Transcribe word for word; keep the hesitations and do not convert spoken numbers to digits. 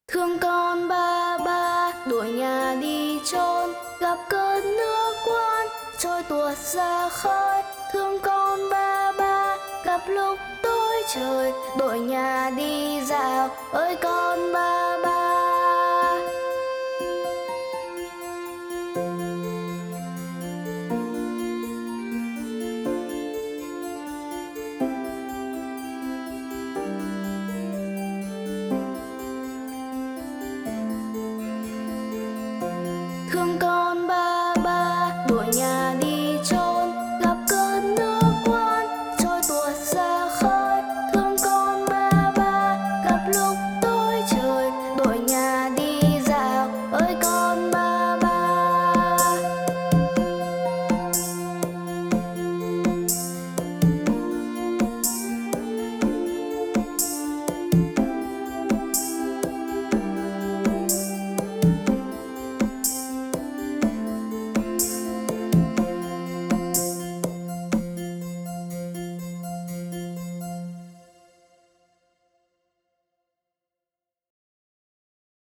Thương con ba ba đuổi nhà đi chôn, gặp cơn nước cuốn trôi tuột ra khơi. Thương con ba ba gặp lúc tối trời, đuổi nhà đi dạo ơi